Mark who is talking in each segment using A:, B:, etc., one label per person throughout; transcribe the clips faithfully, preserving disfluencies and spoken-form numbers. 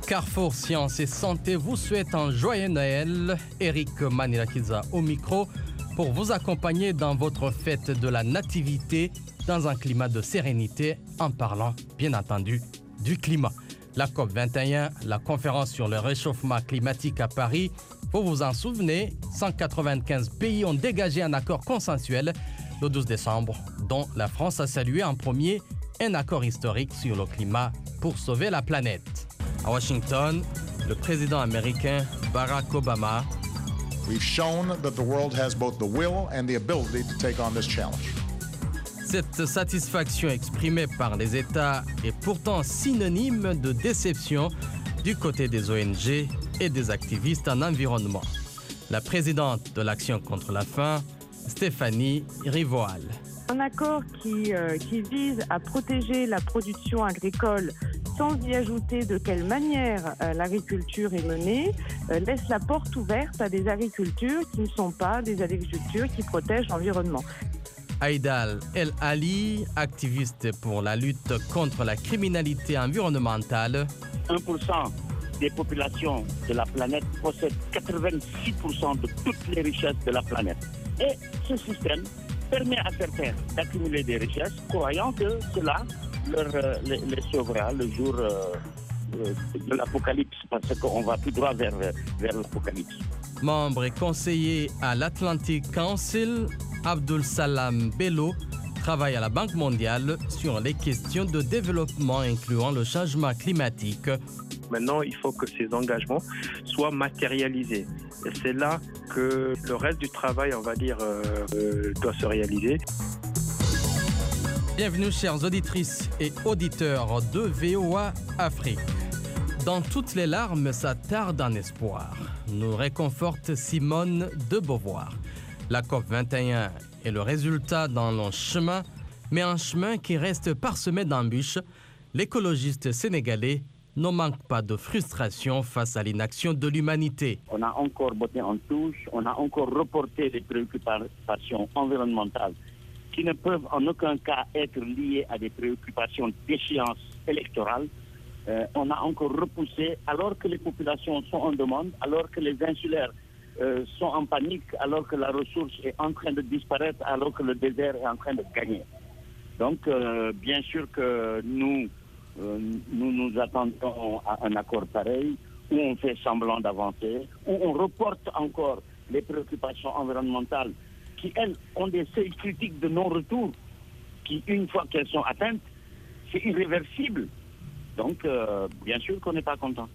A: Carrefour Sciences et Santé vous souhaite un joyeux Noël. Eric Manilakiza au micro pour vous accompagner dans votre fête de la nativité dans un climat de sérénité en parlant, bien entendu, du climat. La COP vingt et un, la conférence sur le réchauffement climatique à Paris, vous vous en souvenez, cent quatre-vingt-quinze pays ont dégagé un accord consensuel le douze décembre, dont la France a salué en premier un accord historique sur le climat pour sauver la planète. À Washington, le président américain Barack Obama
B: We've shown that the world has both the will and the ability to take on this challenge.
A: Cette satisfaction exprimée par les États est pourtant synonyme de déception du côté des O N G et des activistes en environnement. La présidente de l'Action contre la faim, Stéphanie Rivoal.
C: Un accord qui, euh, qui vise à protéger la production agricole sans y ajouter de quelle manière euh, l'agriculture est menée, euh, laisse la porte ouverte à des agricultures qui ne sont pas des agricultures qui protègent l'environnement.
A: Aïdal El Ali, activiste pour la lutte contre la criminalité environnementale.
D: un pour cent des populations de la planète possèdent quatre-vingt-six pour cent de toutes les richesses de la planète. Et ce système permet à certains d'accumuler des richesses, croyant que cela leur, euh, les, les sauvera le jour euh, euh, de l'apocalypse, parce qu'on va tout droit vers, vers l'apocalypse.
A: Membre et conseiller à l'Atlantic Council, Abdul Salam Bello travaille à la Banque mondiale sur les questions de développement incluant le changement climatique.
E: Maintenant, il faut que ces engagements soient matérialisés. Et c'est là que le reste du travail, on va dire, euh, doit se réaliser.
A: Bienvenue, chères auditrices et auditeurs de V O A Afrique. Dans toutes les larmes s'attarde un espoir, nous réconforte Simone de Beauvoir. La COP vingt et un est le résultat d'un long chemin, mais un chemin qui reste parsemé d'embûches. L'écologiste sénégalais ne manque pas de frustration face à l'inaction de l'humanité.
D: On a encore botté en touche, on a encore reporté les préoccupations environnementales qui ne peuvent en aucun cas être liées à des préoccupations d'échéance électorale. Euh, on a encore repoussé alors que les populations sont en demande, alors que les insulaires euh, sont en panique, alors que la ressource est en train de disparaître, alors que le désert est en train de gagner. Donc, euh, bien sûr que nous, euh, nous nous attendons à un accord pareil, où on fait semblant d'avancer, où on reporte encore les préoccupations environnementales qui, elles, ont des seuils critiques de non-retour, qui, une fois qu'elles sont atteintes, c'est irréversible. Donc, euh, bien sûr qu'on n'est pas content.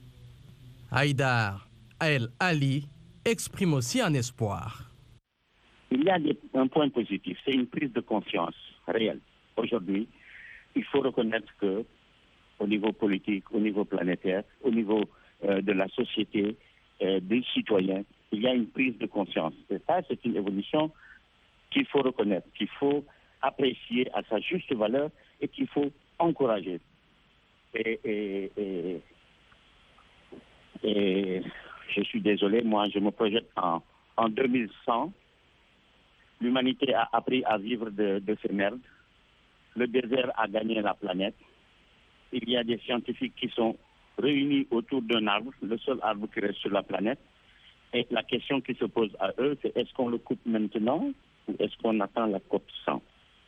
A: Haïdar El Ali exprime aussi un espoir.
D: Il y a des, un point positif, c'est une prise de conscience réelle. Aujourd'hui, il faut reconnaître que, au niveau politique, au niveau planétaire, au niveau euh, de la société, euh, des citoyens, il y a une prise de conscience. Et ça, c'est une évolution qu'il faut reconnaître, qu'il faut apprécier à sa juste valeur et qu'il faut encourager. Et, et, et, et je suis désolé, moi je me projette en, en deux mille cent. L'humanité a appris à vivre de, de ces merdes. Le désert a gagné la planète. Il y a des scientifiques qui sont réunis autour d'un arbre, le seul arbre qui reste sur la planète. Et la question qui se pose à eux, c'est est-ce qu'on le coupe maintenant ou est-ce qu'on attend la COP cent?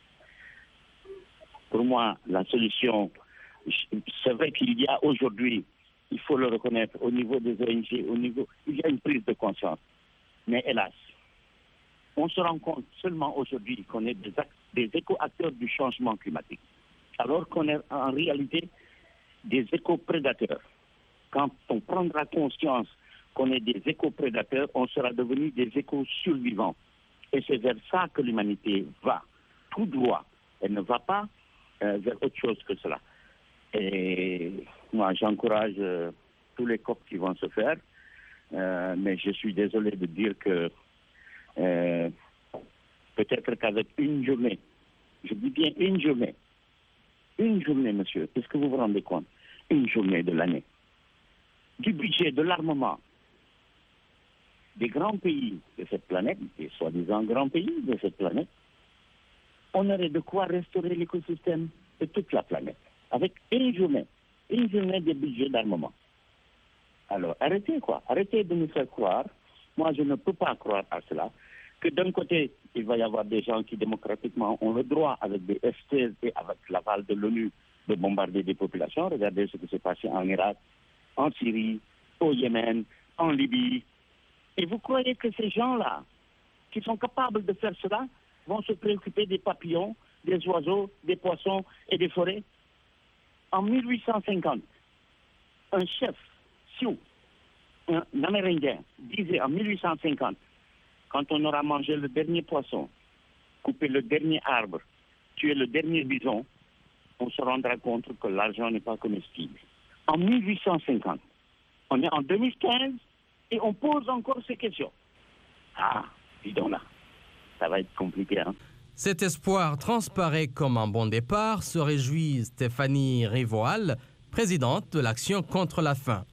D: Pour moi, la solution... C'est vrai qu'il y a aujourd'hui, il faut le reconnaître, au niveau des O N G, au niveau, il y a une prise de conscience. Mais hélas, on se rend compte seulement aujourd'hui qu'on est des, des éco-acteurs du changement climatique, alors qu'on est en réalité des éco-prédateurs. Quand on prendra conscience qu'on est des éco-prédateurs, on sera devenu des éco-survivants. Et c'est vers ça que l'humanité va, tout droit. Elle ne va pas euh, vers autre chose que cela. Et moi, j'encourage euh, tous les COP qui vont se faire, euh, mais je suis désolé de dire que euh, peut-être qu'avec une journée, je dis bien une journée, une journée, monsieur, est-ce que vous vous rendez compte? Une journée de l'année, du budget, de l'armement, des grands pays de cette planète, des soi-disant grands pays de cette planète, on aurait de quoi restaurer l'écosystème de toute la planète. Avec une journée, une journée de budget d'armement. Alors, arrêtez quoi. Arrêtez de nous faire croire. Moi, je ne peux pas croire à cela. Que d'un côté, il va y avoir des gens qui démocratiquement ont le droit, avec des F seize et avec l'aval de l'ONU, de bombarder des populations. Regardez ce qui s'est passé en Irak, en Syrie, au Yémen, en Libye. Et vous croyez que ces gens-là, qui sont capables de faire cela, vont se préoccuper des papillons, des oiseaux, des poissons et des forêts? En mille huit cent cinquante, un chef Sioux, un Amérindien, disait en mille huit cent cinquante, quand on aura mangé le dernier poisson, coupé le dernier arbre, tué le dernier bison, on se rendra compte que l'argent n'est pas comestible. En mille huit cent cinquante, on est en deux mille quinze et on pose encore ces questions. Ah, dis donc là, ça va être compliqué, hein.
A: Cet espoir transparaît comme un bon départ, se réjouit Stéphanie Rivoal, présidente de l'Action contre la faim.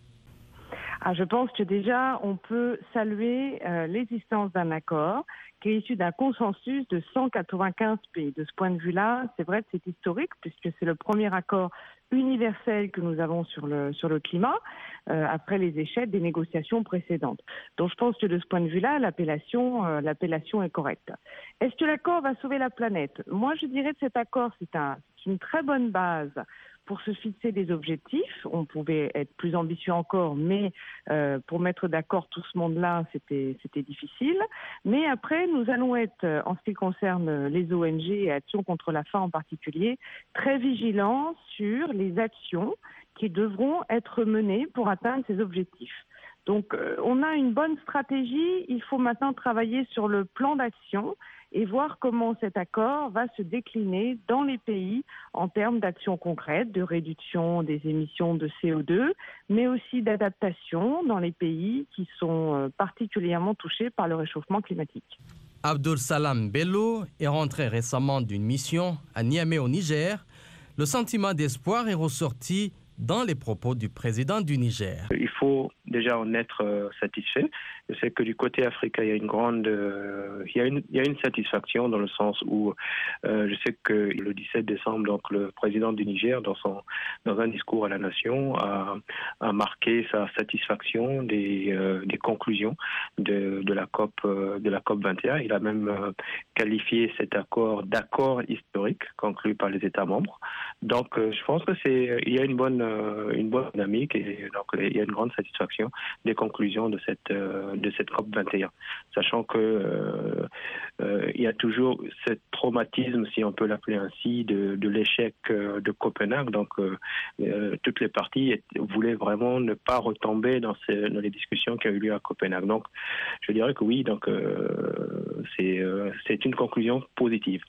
C: Ah, je pense que déjà, on peut saluer euh, l'existence d'un accord qui est issu d'un consensus de cent quatre-vingt-quinze pays. De ce point de vue-là, c'est vrai que c'est historique puisque c'est le premier accord universel que nous avons sur le, sur le climat euh, après les échecs des négociations précédentes. Donc je pense que de ce point de vue-là, l'appellation, euh, l'appellation est correcte. Est-ce que l'accord va sauver la planète? Moi, je dirais que cet accord, c'est, un, c'est une très bonne base pour se fixer des objectifs. On pouvait être plus ambitieux encore, mais euh, pour mettre d'accord tout ce monde-là, c'était, c'était difficile. Mais après, nous allons être, en ce qui concerne les O N G et Action contre la faim en particulier, très vigilants sur les actions qui devront être menées pour atteindre ces objectifs. Donc, euh, on a une bonne stratégie. Il faut maintenant travailler sur le plan d'action et voir comment cet accord va se décliner dans les pays en termes d'actions concrètes, de réduction des émissions de C O deux, mais aussi d'adaptation dans les pays qui sont particulièrement touchés par le réchauffement climatique.
A: Abdul Salam Bello est rentré récemment d'une mission à Niamey au Niger. Le sentiment d'espoir est ressorti dans les propos du président du Niger.
E: Il faut déjà en être euh, satisfait. Je sais que du côté africain, il y a une grande, euh, il y a une, il y a une satisfaction dans le sens où euh, je sais que le dix-sept décembre, donc le président du Niger, dans son, dans un discours à la nation, a, a marqué sa satisfaction des, euh, des conclusions de, de la COP, euh, de la COP vingt et un. Il a même euh, qualifié cet accord d'accord historique conclu par les États membres. Donc, euh, je pense que c'est, il y a une bonne, euh, une bonne dynamique et donc il y a une grande satisfaction des conclusions de cette, euh, de cette COP vingt et un, sachant que euh, euh, il y a toujours ce traumatisme, si on peut l'appeler ainsi, de, de l'échec euh, de Copenhague. Donc, euh, euh, toutes les parties voulaient vraiment ne pas retomber dans, ces, dans les discussions qui ont eu lieu à Copenhague. Donc, je dirais que oui, donc euh, c'est, euh, c'est une conclusion positive.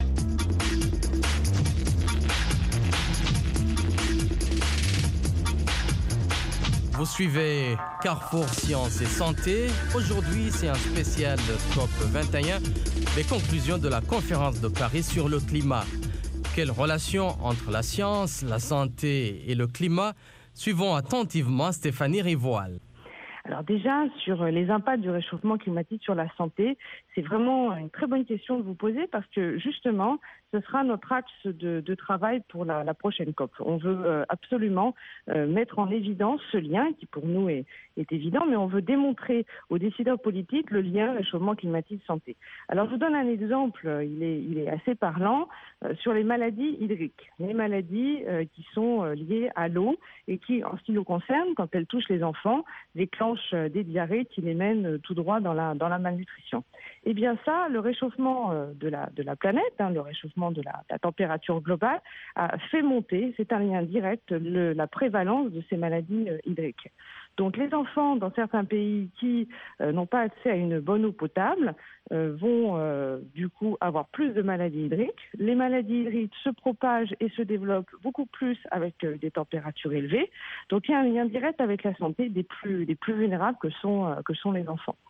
A: Vous suivez Carrefour Sciences et Santé. Aujourd'hui, c'est un spécial de COP vingt et un, les conclusions de la conférence de Paris sur le climat. Quelle relation entre la science, la santé et le climat? Suivons attentivement Stéphanie Rivoal.
C: Alors déjà, sur les impacts du réchauffement climatique sur la santé, c'est vraiment une très bonne question de vous poser parce que justement, ce sera notre axe de, de travail pour la, la prochaine COP. On veut euh, absolument euh, mettre en évidence ce lien qui pour nous est, est évident, mais on veut démontrer aux décideurs politiques le lien réchauffement climatique-santé. Alors je vous donne un exemple, il est, il est assez parlant, euh, sur les maladies hydriques. Les maladies euh, qui sont euh, liées à l'eau et qui, en ce qui nous concerne, quand elles touchent les enfants, déclenchent euh, des diarrhées qui les mènent euh, tout droit dans la, dans la malnutrition. Eh bien ça, le réchauffement euh, de, la, de la planète, hein, le réchauffement de la, de la température globale a fait monter, c'est un lien direct, le, la prévalence de ces maladies euh, hydriques. Donc les enfants dans certains pays qui euh, n'ont pas accès à une bonne eau potable euh, vont euh, du coup avoir plus de maladies hydriques. Les maladies hydriques se propagent et se développent beaucoup plus avec euh, des températures élevées. Donc il y a un lien direct avec la santé des plus, des plus vulnérables que sont, euh, que sont les enfants.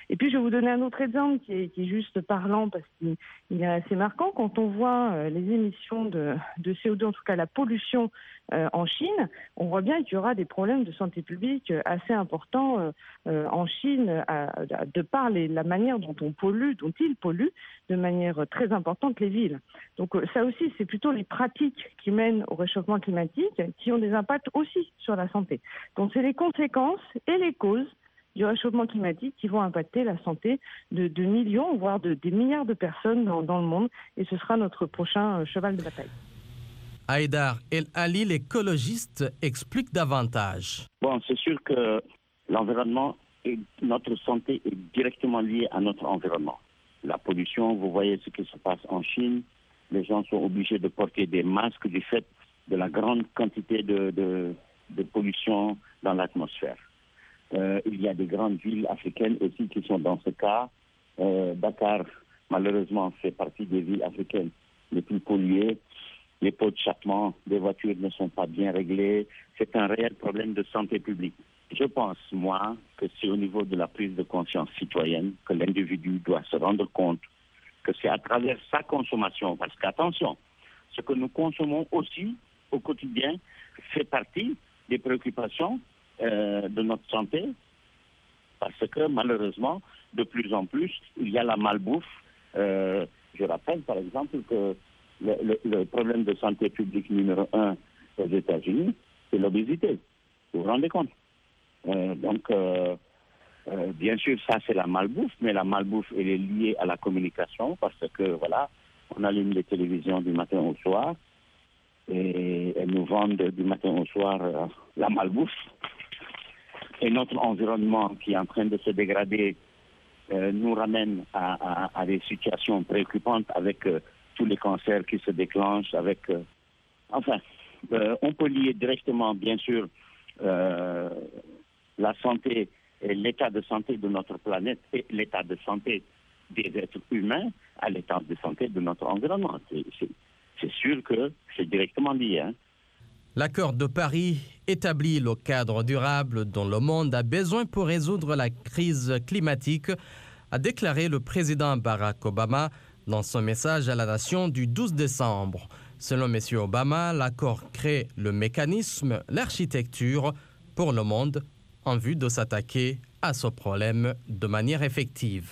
C: Et puis, je vais vous donner un autre exemple qui est, qui est juste parlant parce qu'il il est assez marquant. Quand on voit euh, les émissions de, de C O deux, en tout cas la pollution euh, en Chine, on voit bien qu'il y aura des problèmes de santé publique assez importants euh, euh, en Chine, à, à, de par les, la manière dont on pollue, dont ils polluent de manière très importante les villes. Donc euh, ça aussi, c'est plutôt les pratiques qui mènent au réchauffement climatique qui ont des impacts aussi sur la santé. Donc c'est les conséquences et les causes du réchauffement climatique qui vont impacter la santé de, de millions, voire de, des milliards de personnes dans, dans le monde. Et ce sera notre prochain euh, cheval de bataille.
A: Haïdar El Ali, l'écologiste, explique davantage.
D: Bon, c'est sûr que l'environnement et notre santé est directement liée à notre environnement. La pollution, vous voyez ce qui se passe en Chine. Les gens sont obligés de porter des masques du fait de la grande quantité de, de, de pollution dans l'atmosphère. Euh, il y a des grandes villes africaines aussi qui sont dans ce cas. Euh, Dakar, malheureusement, fait partie des villes africaines les plus polluées. Les pots de chappement des voitures ne sont pas bien réglés. C'est un réel problème de santé publique. Je pense, moi, que c'est au niveau de la prise de conscience citoyenne que l'individu doit se rendre compte que c'est à travers sa consommation. Parce qu'attention, ce que nous consommons aussi au quotidien fait partie des préoccupations euh, de notre santé. Parce que malheureusement, de plus en plus, il y a la malbouffe. Euh, je rappelle par exemple que le, le, le problème de santé publique numéro un aux États-Unis, c'est l'obésité. Vous vous rendez compte? euh, Donc, euh, euh, bien sûr, ça c'est la malbouffe, mais la malbouffe elle est liée à la communication parce que voilà, on allume les télévisions du matin au soir et elles nous vendent du matin au soir euh, la malbouffe. Et notre environnement qui est en train de se dégrader euh, nous ramène à, à, à des situations préoccupantes avec euh, tous les cancers qui se déclenchent. Avec, euh, enfin, euh, on peut lier directement, bien sûr, euh, la santé et l'état de santé de notre planète et l'état de santé des êtres humains à l'état de santé de notre environnement. C'est, c'est, c'est sûr que c'est directement lié. Hein.
A: L'accord de Paris établit le cadre durable dont le monde a besoin pour résoudre la crise climatique, a déclaré le président Barack Obama dans son message à la nation du douze décembre. Selon M. Obama, l'accord crée le mécanisme, l'architecture pour le monde en vue de s'attaquer à ce problème de manière effective.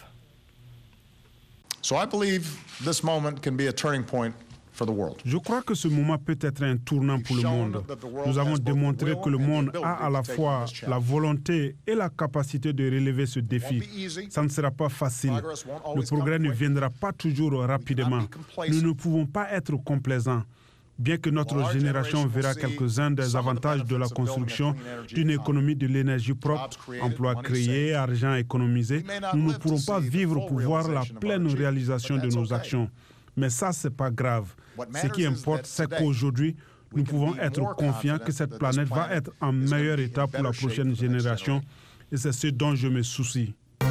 B: So I believe this moment can be a turning point.
F: Je crois que ce moment peut être un tournant pour le monde. Nous avons démontré que le monde a à la fois la volonté et la capacité de relever ce défi. Ça ne sera pas facile. Le progrès ne viendra pas toujours rapidement. Nous ne pouvons pas être complaisants. Bien que notre génération verra quelques-uns des avantages de la construction d'une économie de l'énergie propre, emplois créés, argent économisé, nous ne pourrons pas vivre pour voir la pleine réalisation de nos actions. Mais ça, ce n'est pas grave. Ce qui importe, c'est qu'aujourd'hui, nous pouvons être confiants que cette planète va être en meilleur état pour la prochaine génération. Et c'est ce dont je me soucie.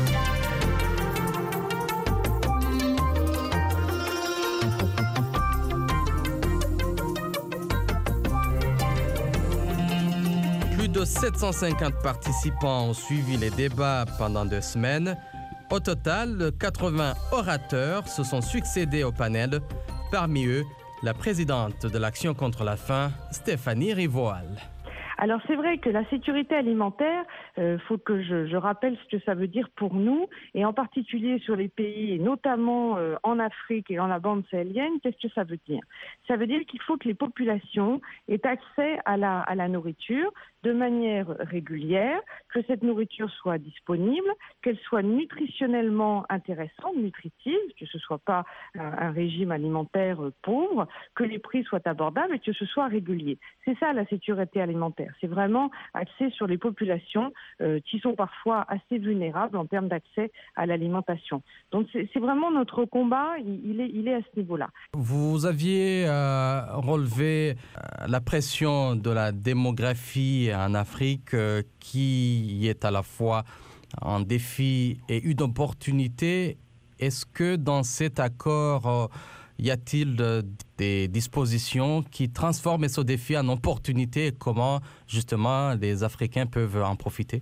A: Plus de sept cent cinquante participants ont suivi les débats pendant deux semaines. Au total, quatre-vingts orateurs se sont succédés au panel. Parmi eux, la présidente de l'Action contre la faim, Stéphanie Rivoal.
C: Alors c'est vrai que la sécurité alimentaire, il euh, faut que je, je rappelle ce que ça veut dire pour nous, et en particulier sur les pays, et notamment euh, en Afrique et dans la bande sahélienne, qu'est-ce que ça veut dire? Ça veut dire qu'il faut que les populations aient accès à la, à la nourriture de manière régulière, que cette nourriture soit disponible, qu'elle soit nutritionnellement intéressante, nutritive, que ce ne soit pas un, un régime alimentaire pauvre, que les prix soient abordables et que ce soit régulier. C'est ça la sécurité alimentaire. C'est vraiment axé sur les populations euh, qui sont parfois assez vulnérables en termes d'accès à l'alimentation. Donc c'est, c'est vraiment notre combat, il, il, est, il est à ce niveau-là.
A: Vous aviez euh, relevé euh, la pression de la démographie en Afrique euh, qui est à la fois un défi et une opportunité. Est-ce que dans cet accord, euh, y a-t-il euh, des dispositions qui transforment ce défi en opportunité et comment justement les Africains peuvent en profiter?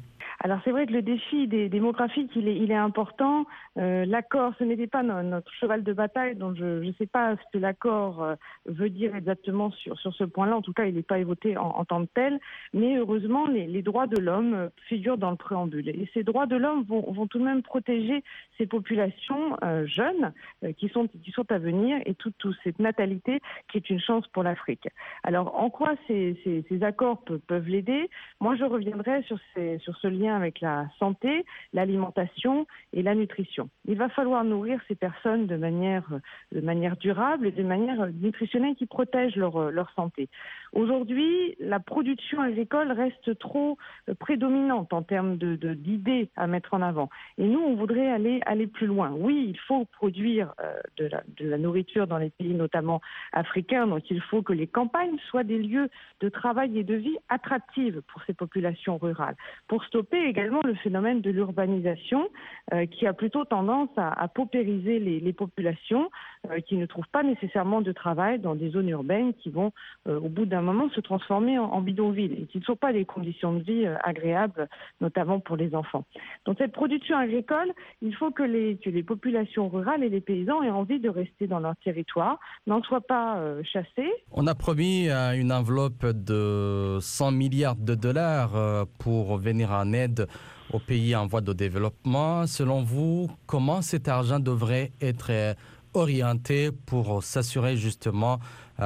C: Alors c'est vrai que le défi des démographiques, il est, il est important. Euh, l'accord, ce n'était pas no- notre cheval de bataille, donc je ne sais pas ce que l'accord euh, veut dire exactement sur, sur ce point-là. En tout cas, il n'est pas évoqué en, en tant que tel. Mais heureusement, les, les droits de l'homme euh, figurent dans le préambule. Et ces droits de l'homme vont, vont tout de même protéger ces populations euh, jeunes euh, qui, sont, qui sont à venir et toute, toute cette natalité qui est une chance pour l'Afrique. Alors en quoi ces, ces, ces accords peuvent, peuvent l'aider? Moi, je reviendrai sur, ces, sur ce lien avec la santé, l'alimentation et la nutrition. Il va falloir nourrir ces personnes de manière, de manière durable et de manière nutritionnelle qui protège leur, leur santé. Aujourd'hui, la production agricole reste trop prédominante en termes de, de, d'idées à mettre en avant. Et nous, on voudrait aller, aller plus loin. Oui, il faut produire euh, de, la, de la nourriture dans les pays notamment africains, donc il faut que les campagnes soient des lieux de travail et de vie attractives pour ces populations rurales, pour stopper également le phénomène de l'urbanisation euh, qui a plutôt tendance à, à paupériser les, les populations euh, qui ne trouvent pas nécessairement de travail dans des zones urbaines qui vont euh, au bout d'un moment se transformer en, en bidonville et qui ne sont pas des conditions de vie euh, agréables, notamment pour les enfants. Donc cette production agricole, il faut que les, que les populations rurales et les paysans aient envie de rester dans leur territoire, n'en soient pas euh, chassés.
A: On a promis euh, une enveloppe de cent milliards de dollars euh, pour venir en aide aux pays en voie de développement. Selon vous, comment cet argent devrait être euh, orienté pour s'assurer justement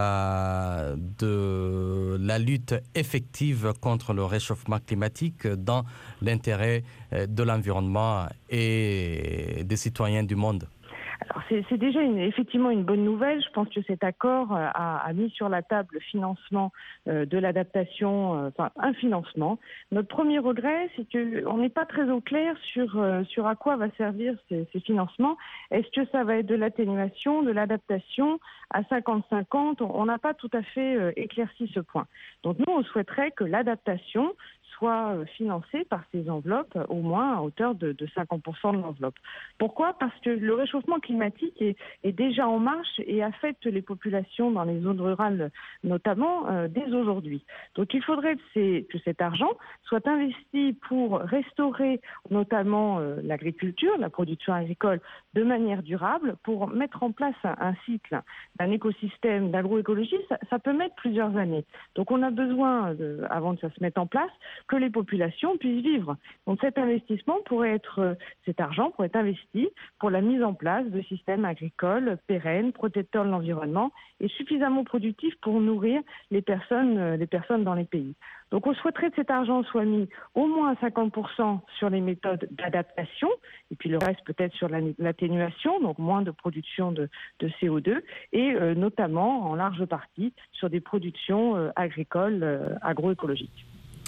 A: euh, de la lutte effective contre le réchauffement climatique dans l'intérêt euh, de l'environnement et des citoyens du monde?
C: Alors c'est, c'est déjà une, effectivement une bonne nouvelle. Je pense que cet accord a, a mis sur la table le financement euh, de l'adaptation, euh, enfin un financement. Notre premier regret, c'est qu'on n'est pas très au clair sur, euh, sur à quoi va servir ces, ces financements. Est-ce que ça va être de l'atténuation, de l'adaptation à cinquante cinquante? On n'a pas tout à fait euh, éclairci ce point. Donc nous, on souhaiterait que l'adaptation soit financée par ces enveloppes au moins à hauteur de, de cinquante pour cent de l'enveloppe. Pourquoi? Parce que le réchauffement climatique est, est déjà en marche et affecte les populations dans les zones rurales notamment euh, dès aujourd'hui. Donc il faudrait que, ces, que cet argent soit investi pour restaurer notamment euh, l'agriculture, la production agricole de manière durable, pour mettre en place un, un cycle d'un écosystème d'agroécologie. Ça, ça peut mettre plusieurs années. Donc on a besoin, de, avant que ça se mette en place, que les populations puissent vivre. Donc cet investissement pourrait être, cet argent pourrait être investi pour la mise en place de systèmes agricoles pérennes, protecteurs de l'environnement et suffisamment productifs pour nourrir les personnes, les personnes dans les pays. Donc on souhaiterait que cet argent soit mis au moins à cinquante pour cent sur les méthodes d'adaptation et puis le reste peut-être sur l'atténuation, donc moins de production de, de C O deux et euh, notamment en large partie sur des productions euh, agricoles euh, agroécologiques.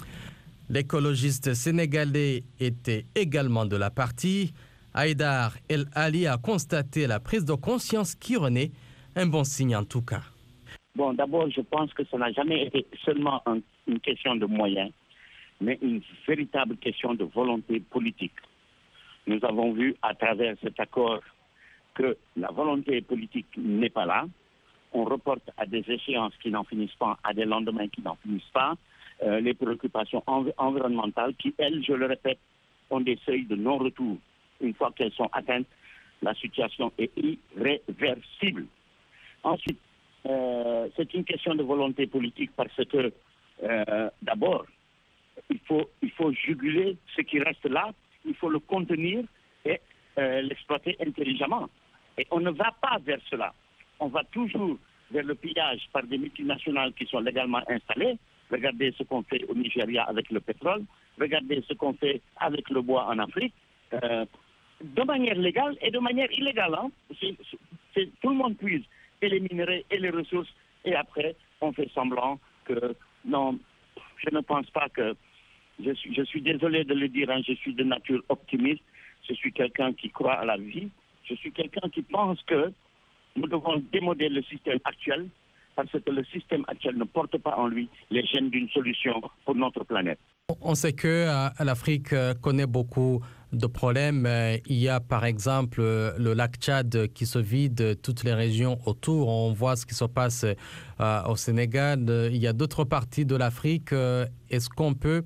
A: L'écologiste sénégalais était également de la partie. Haïdar El Ali a constaté la prise de conscience qui renaît, un bon signe en tout cas.
D: Bon, d'abord, je pense que ça n'a jamais été seulement un, une question de moyens, mais une véritable question de volonté politique. Nous avons vu à travers cet accord que la volonté politique n'est pas là. On reporte à des échéances qui n'en finissent pas, à des lendemains qui n'en finissent pas. Euh, les préoccupations env- environnementales qui, elles, je le répète, ont des seuils de non-retour. Une fois qu'elles sont atteintes, la situation est irréversible. Ensuite, euh, c'est une question de volonté politique parce que, euh, d'abord, il faut, il faut juguler ce qui reste là, il faut le contenir et euh, l'exploiter intelligemment. Et on ne va pas vers cela. On va toujours vers le pillage par des multinationales qui sont légalement installées. Regardez ce qu'on fait au Nigeria avec le pétrole. Regardez ce qu'on fait avec le bois en Afrique. Euh, de manière légale et de manière illégale. Hein. C'est, c'est, tout le monde puise et les minerais et les ressources. Et après, on fait semblant que... Non, je ne pense pas que... Je suis, je suis désolé de le dire, hein, je suis de nature optimiste. Je suis quelqu'un qui croit à la vie. Je suis quelqu'un qui pense que nous devons démoder le système actuel parce que le système actuel ne porte pas en lui les gènes d'une solution pour notre planète.
A: On sait que euh, l'Afrique connaît beaucoup de problèmes. Il y a par exemple le lac Tchad qui se vide, toutes les régions autour. On voit ce qui se passe euh, au Sénégal. Il y a d'autres parties de l'Afrique. Est-ce qu'on peut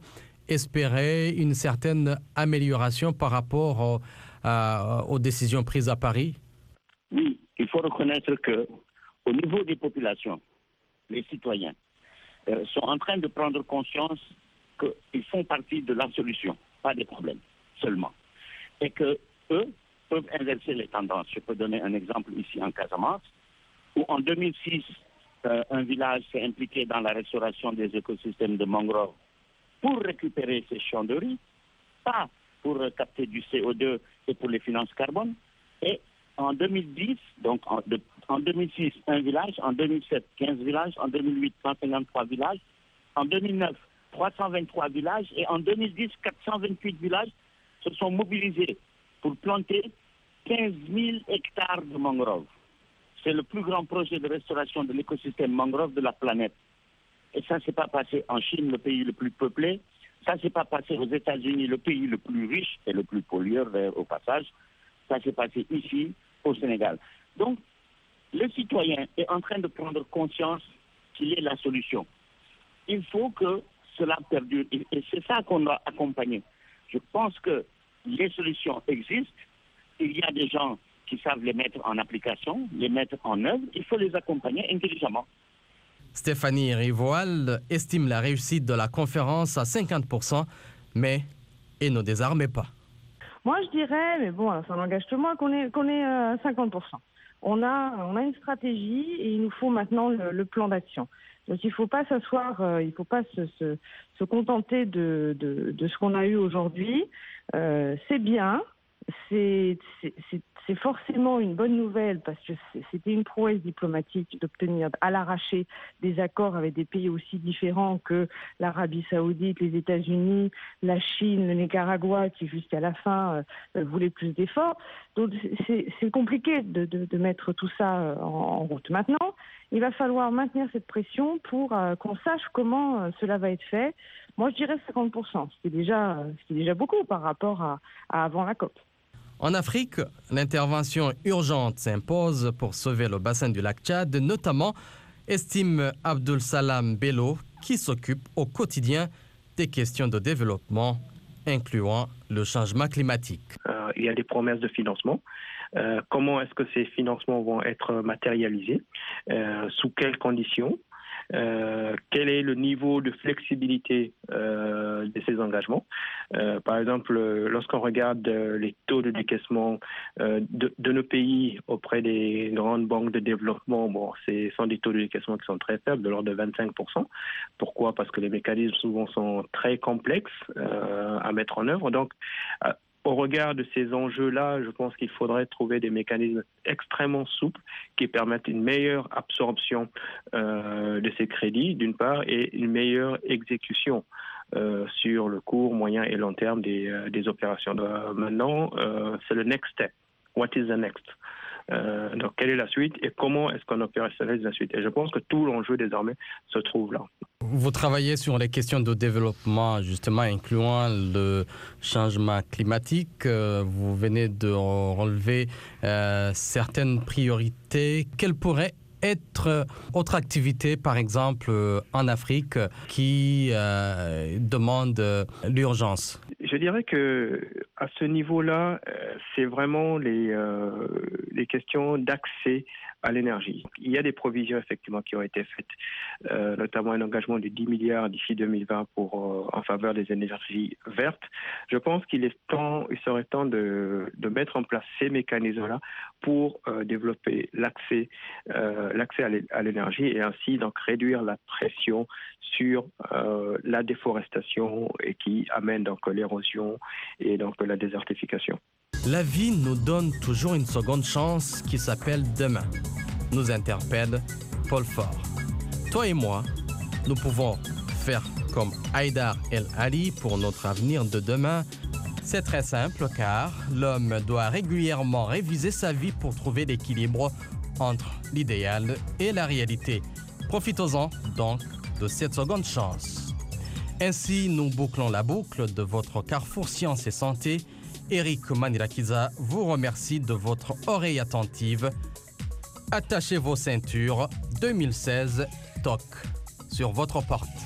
A: espérer une certaine amélioration par rapport au, euh, aux décisions prises à Paris?
D: Oui, il faut reconnaître qu'au niveau des populations, les citoyens euh, sont en train de prendre conscience qu'ils font partie de la solution, pas des problèmes seulement. Et qu'eux peuvent inverser les tendances. Je peux donner un exemple ici en Casamance, où en deux mille six, euh, un village s'est impliqué dans la restauration des écosystèmes de mangroves pour récupérer ces champs de riz, pas pour euh, capter du C O deux et pour les finances carbone. Et en deux mille dix, donc en, de, en deux mille six, un village, en deux mille sept, quinze villages, en deux mille huit, cent cinquante-trois villages, en deux mille neuf, trois cent vingt-trois villages, et en deux mille dix, quatre cent vingt-huit villages se sont mobilisés pour planter quinze mille hectares de mangroves. C'est le plus grand projet de restauration de l'écosystème mangrove de la planète. Et ça ne s'est pas passé en Chine, le pays le plus peuplé. Ça ne s'est pas passé aux États-Unis, le pays le plus riche et le plus pollueur au passage. Ça s'est passé ici, au Sénégal. Donc, le citoyen est en train de prendre conscience qu'il est la solution. Il faut que cela perdure. Et c'est ça qu'on doit accompagner. Je pense que les solutions existent. Il y a des gens qui savent les mettre en application, les mettre en œuvre. Il faut les accompagner intelligemment.
A: Stéphanie Rivoal estime la réussite de la conférence à cinquante pour cent, mais elle ne désarme pas.
C: Moi, je dirais, mais bon, ça n'engage que moi, qu'on est, qu'on est à cinquante pour cent. On a, on a une stratégie et il nous faut maintenant le, le plan d'action. Donc, il ne faut pas s'asseoir, euh, il ne faut pas se, se, se contenter de, de, de ce qu'on a eu aujourd'hui. Euh, c'est bien. C'est, c'est, c'est, c'est forcément une bonne nouvelle parce que c'était une prouesse diplomatique d'obtenir à l'arraché des accords avec des pays aussi différents que l'Arabie Saoudite, les États-Unis, la Chine, le Nicaragua qui jusqu'à la fin euh, voulaient plus d'efforts. Donc c'est, c'est compliqué de, de, de mettre tout ça en, en route. Maintenant, il va falloir maintenir cette pression pour euh, qu'on sache comment euh, cela va être fait. Moi, je dirais cinquante pour cent. C'est déjà, c'est déjà beaucoup par rapport à, à avant la COP.
A: En Afrique, l'intervention urgente s'impose pour sauver le bassin du lac Tchad, notamment, estime Abdul Salam Bello, qui s'occupe au quotidien des questions de développement, incluant le changement climatique.
E: Euh, il y a des promesses de financement. Euh, comment est-ce que ces financements vont être matérialisés? euh, Sous quelles conditions? Euh, quel est le niveau de flexibilité euh, de ces engagements? euh, Par exemple, lorsqu'on regarde les taux de décaissement euh, de, de nos pays auprès des grandes banques de développement, bon, ce sont des taux de décaissement qui sont très faibles, de l'ordre de vingt-cinq pour cent. Pourquoi? Parce que les mécanismes souvent sont très complexes euh, à mettre en œuvre. Donc, euh, au regard de ces enjeux-là, je pense qu'il faudrait trouver des mécanismes extrêmement souples qui permettent une meilleure absorption euh, de ces crédits, d'une part, et une meilleure exécution euh, sur le court, moyen et long terme des, euh, des opérations. Euh, maintenant, euh, c'est le next step. What is the next? Euh, donc, quelle est la suite et comment est-ce qu'on opérationnalise la suite? Et je pense que tout l'enjeu désormais se trouve là.
A: Vous travaillez sur les questions de développement, justement, incluant le changement climatique. Vous venez de relever euh, certaines priorités. Quelles pourraient être autres activités, par exemple, en Afrique, qui euh, demandent l'urgence?
E: Je dirais que à ce niveau-là, c'est vraiment les, euh, les questions d'accès à l'énergie. Il y a des provisions effectivement qui ont été faites, euh, notamment un engagement de dix milliards d'ici deux mille vingt pour, euh, en faveur des énergies vertes. Je pense qu'il est temps, il serait temps de, de mettre en place ces mécanismes-là pour euh, développer l'accès, euh, l'accès à l'énergie et ainsi donc réduire la pression sur euh, la déforestation et qui amène donc l'érosion et donc la désertification.
A: La vie nous donne toujours une seconde chance qui s'appelle demain, nous interpelle Paul Faure. Toi et moi, nous pouvons faire comme Haïdar El Ali pour notre avenir de demain. C'est très simple car l'homme doit régulièrement réviser sa vie pour trouver l'équilibre entre l'idéal et la réalité. Profitons-en donc de cette seconde chance. Ainsi, nous bouclons la boucle de votre Carrefour Sciences et Santé. Eric Manirakiza vous remercie de votre oreille attentive. Attachez vos ceintures, deux mille seize, toc sur votre porte.